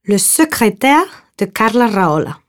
Le secrétaire de Carla Rahola.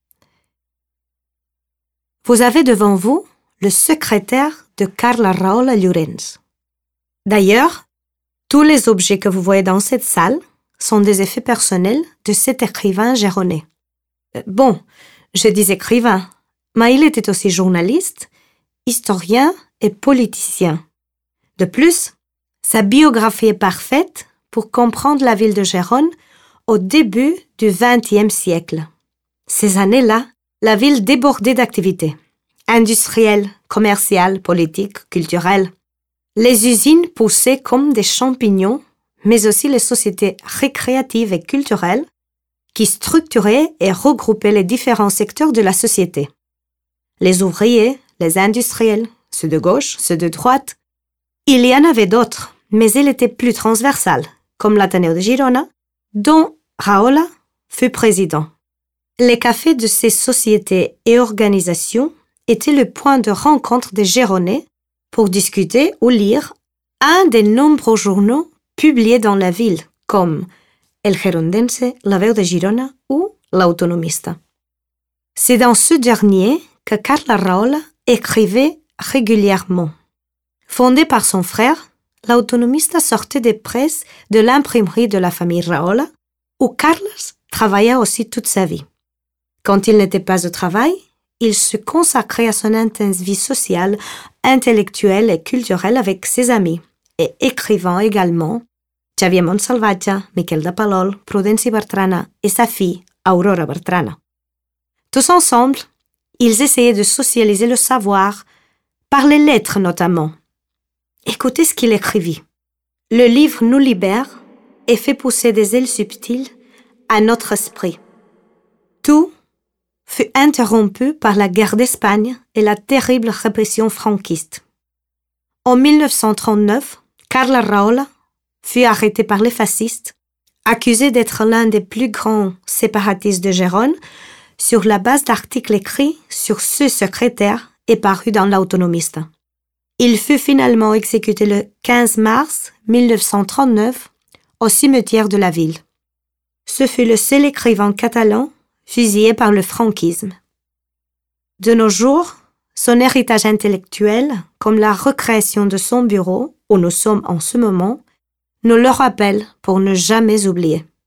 Vous avez devant vous le secrétaire de Carla Rahola Llorens. D'ailleurs, tous les objets que vous voyez dans cette salle sont des effets personnels de cet écrivain géronnais. Bon, je dis écrivain, mais il était aussi journaliste, historien et politicien. De plus, sa biographie est parfaite pour comprendre la ville de Gérone au début du XXe siècle. Ces années-là, la ville débordait d'activités industrielles, commerciales, politiques, culturelles. Les usines poussaient comme des champignons, mais aussi les sociétés récréatives et culturelles qui structuraient et regroupaient les différents secteurs de la société. Les ouvriers, les industriels, ceux de gauche, ceux de droite. Il y en avait d'autres, mais elles étaient plus transversales, comme l'Ateneo de Girona, dont Rahola fut président. Les cafés de ces sociétés et organisations étaient le point de rencontre des Gironnais pour discuter ou lire un des nombreux journaux publiés dans la ville, comme El Girondense, La Veu de Girona ou L'Autonomista. C'est dans ce dernier que Carla Rahola écrivait régulièrement. Fondé par son frère, L'Autonomista sortait des presses de l'imprimerie de la famille Rahola, où Carlos travailla aussi toute sa vie. Quand il n'était pas au travail, il se consacrait à son intense vie sociale, intellectuelle et culturelle avec ses amis, et écrivant également Xavier Montsalvatge, Miquel de Palol, Prudenci Bertrana et sa fille, Aurora Bertrana. Tous ensemble, ils essayaient de socialiser le savoir, par les lettres notamment. Écoutez ce qu'il écrivit. Le livre nous libère et fait pousser des ailes subtiles à notre esprit. Tout fut interrompu par la guerre d'Espagne et la terrible répression franquiste. En 1939, Carla Rahola fut arrêté par les fascistes, accusé d'être l'un des plus grands séparatistes de Gérone sur la base d'articles écrits sur ce secrétaire et parus dans l'Autonomista. Il fut finalement exécuté le 15 mars 1939 au cimetière de la ville. Ce fut le seul écrivain catalan fusillé par le franquisme. De nos jours, son héritage intellectuel, comme la recréation de son bureau, où nous sommes en ce moment, nous le rappelle pour ne jamais oublier.